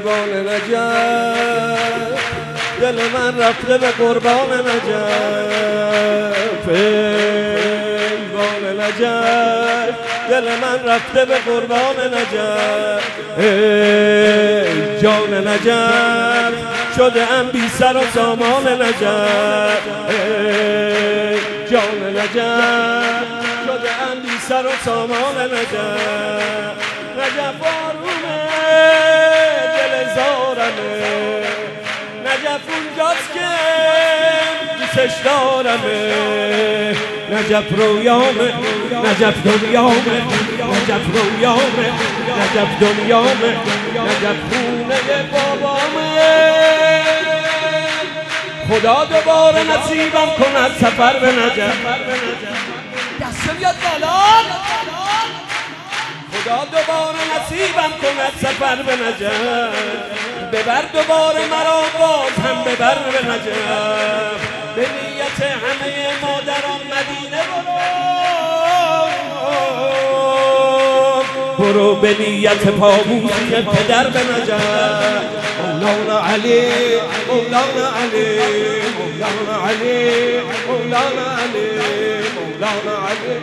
ایوان نجف دل من رفته به قربان نجف ایوان نجف دل من رفته به قربان نجف ای جان نجف شده ام بی سر و سامان نجف ای جان نجف شده ام بی سر و سامان نجف نجف آرومه دل زارمه نجف اونجاست که دوستش دارمه نجف رویامه نجف دنیامه نجف رویامه نجف دنیامه نجف خونه بابامه خدا دوباره نصیبم کند سفر به نجف دست بیاد بالا خدا دوباره نصیبم کند سفر به نجف ببر دوباره مرا باز هم ببر به نجف به نیت همه مادران مدینه برو به نیت پابوسی پدر به نجف مولانا علی مولانا علی مولانا علی مولانا علی مولانا علی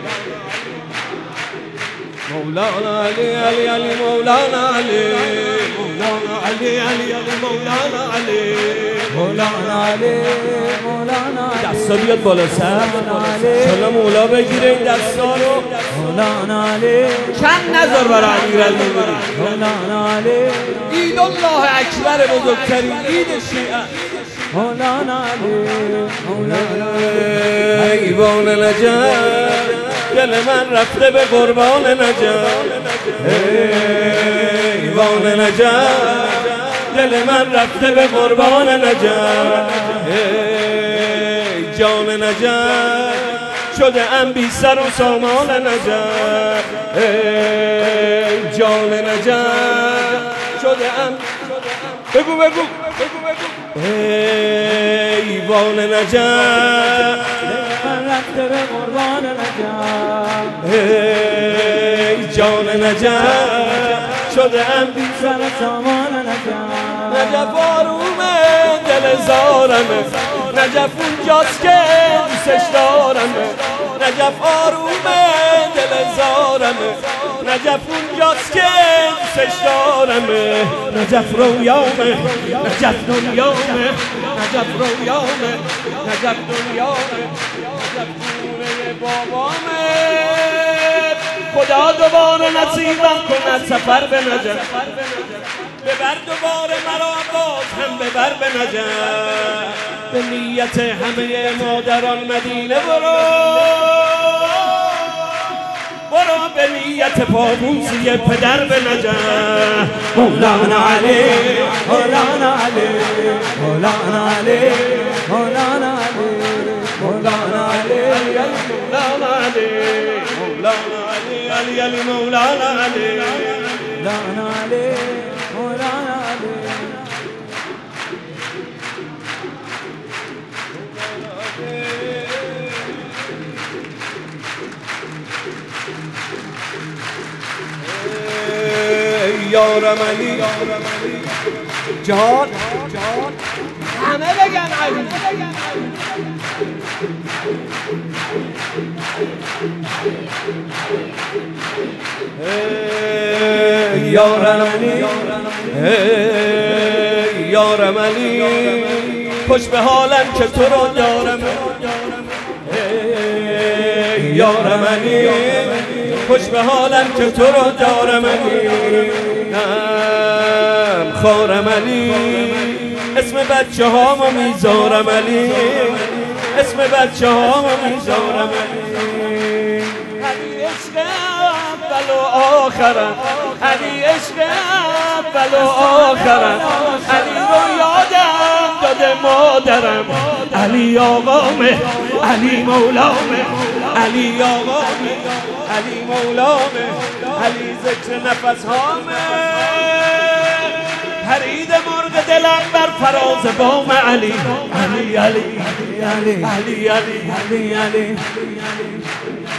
مولانا علی علی علی مولانا علی مولانا علی علی علی مولانا علی مولانا علی مولانا علی دستا بیاد بالا سر شما مولا بگیره این دستا رو مولانا علی چند نظر برای امیرالمومنین مولانا علی عید الله اکبر بزرگترین عید شیعه مولانا علی مولانا ایوان نجف دل من رفته به قربان نجف ایوان نجف دل من رفته به قربان نجف جان نجف شده ام بی سر و سامان نجف جان نجف شده ام بگو بگو ایوان نجف رفته به قربان نجف ای جان نجف شده ام بی سر سامان نجف نجف آرومه دل زارمه نجف اونجاست که دوستش دارمه نجف آرومه دل زارمه نجف اونجاست که دوستش دارمه نجف رویامه نجف دنیامه نجف رویامه نجف دنیامه نجف خونه بابامه خدا دوباره نصیبم کند سفر به نجف ببر دوباره مرا باز هم ببر به نجف به نیت همه مادران مدینه برو به نیت پابوسی پدر به نجف مولانا علی مولانا علی مولانا علی مولانا علی مولانا علی مولانا علی مولانا علی علی علی مولانا علی مولانا علی مولانا علی یارم علی جان همه بگن علی یارم علی یارم علی خوش به حالم که تو رو دارم یارم علی خوش به حالم که تو رو دارم علی خارم علی اسم بچه هامو میذارم علی اسم بچه هامو میذارم علی علی عشق اول و آخرم علی عشق اول و آخرم علی رو یادم داده مادرم علی آقامه علی مولامه علی آقامه علی مولامه علی ذکر نفس هامه پرید مرغ دلم بر فراز بام علی علی علی علی علی علی علی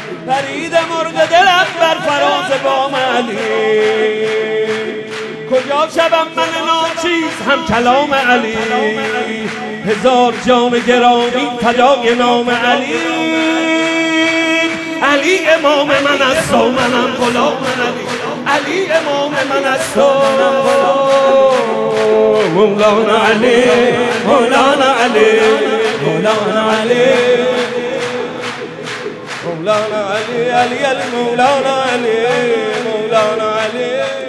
پرید مرغ دلم بر فراز بام علی کجا کجا شدم من ناچیز هم کلام علی، هزار جام گرامی فدای نام علی. علی امام من است و منم غلام علی، علی امام من است و منم غلام مولانا علی، مولانا علی، مولانا علی، مولانا علی، علی علی مولانا علی، مولانا علی.